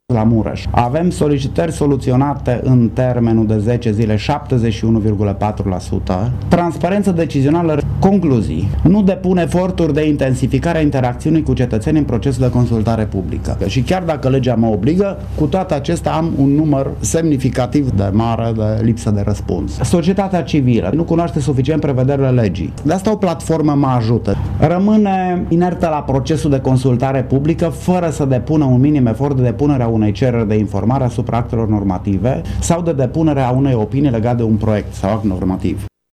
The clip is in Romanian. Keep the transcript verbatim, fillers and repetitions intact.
la Mureș. Avem solicitări soluționate în termenul de zece zile, șaptezeci și unu virgulă patru la sută. Transparență decizională. Concluzii. Nu depun eforturi de intensificare a interacțiunii cu cetățenii în procesul de consultare publică. Și chiar dacă legea mă obligă, cu toate acestea am un număr semnificativ de mare de lipsă de răspuns. Societatea civilă nu cunoaște suficient prevederile legii. De asta o platformă mă ajută. Rămâne inertă la procesul de consultare publică fără să depună un minim efort de depunere a unei cereri de informare asupra actelor normative sau de depunere a unei opinii legate de un proiect sau act normativ.